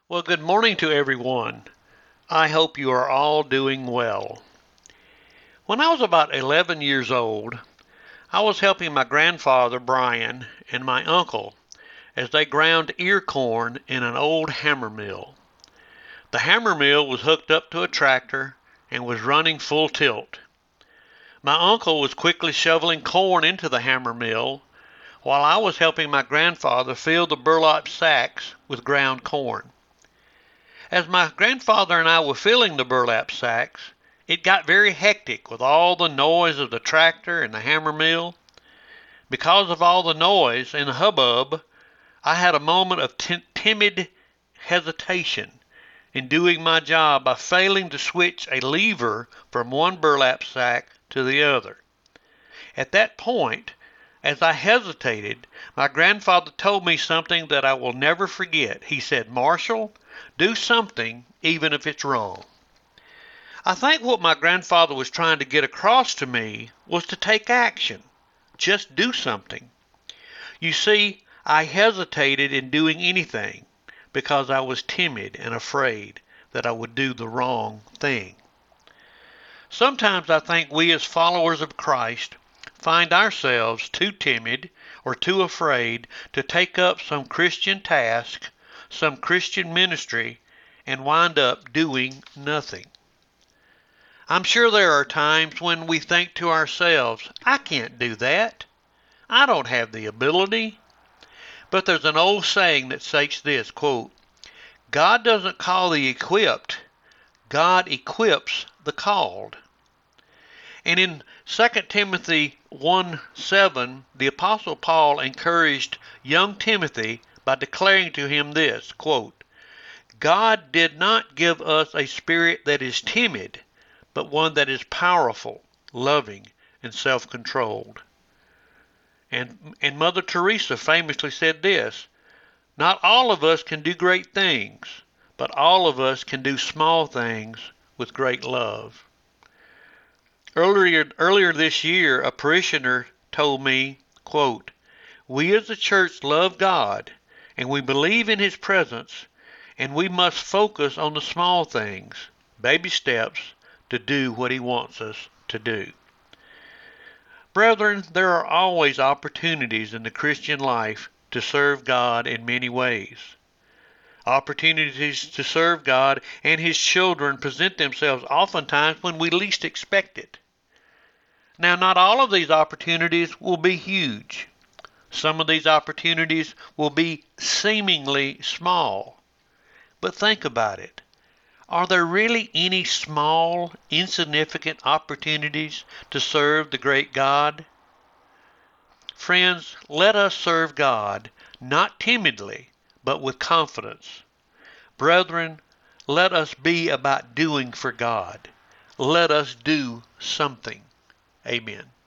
Well, good morning to everyone. I hope you are all doing well. When I was about 11 years old, I was helping my grandfather Brian and my uncle as they ground ear corn in an old hammer mill. The hammer mill was hooked up to a tractor and was running full tilt. My uncle was quickly shoveling corn into the hammer mill while I was helping my grandfather fill the burlap sacks with ground corn. As my grandfather and I were filling the burlap sacks, it got very hectic with all the noise of the tractor and the hammer mill. Because of all the noise and the hubbub, I had a moment of timid hesitation in doing my job by failing to switch a lever from one burlap sack to the other. At that point, as I hesitated, my grandfather told me something that I will never forget. He said, "Marshall, do something even if it's wrong." I think what my grandfather was trying to get across to me was to take action. Just do something. You see, I hesitated in doing anything because I was timid and afraid that I would do the wrong thing. Sometimes I think we as followers of Christ find ourselves too timid or too afraid to take up some Christian task, some Christian ministry, and wind up doing nothing. I'm sure there are times when we think to ourselves, I can't do that. I don't have the ability. But there's an old saying that states this, quote, God doesn't call the equipped, God equips the called. And in 2 Timothy 1:7, the Apostle Paul encouraged young Timothy by declaring to him this, quote, God did not give us a spirit that is timid, but one that is powerful, loving, and self-controlled. And Mother Teresa famously said this, not all of us can do great things, but all of us can do small things with great love. Earlier this year, a parishioner told me, quote, we as a church love God, and we believe in His presence, and we must focus on the small things, baby steps, to do what He wants us to do. Brethren, there are always opportunities in the Christian life to serve God in many ways. Opportunities to serve God and His children present themselves oftentimes when we least expect it. Now, not all of these opportunities will be huge. Some of these opportunities will be seemingly small. But think about it. Are there really any small, insignificant opportunities to serve the great God? Friends, let us serve God, not timidly, but with confidence. Brethren, let us be about doing for God. Let us do something. Amen.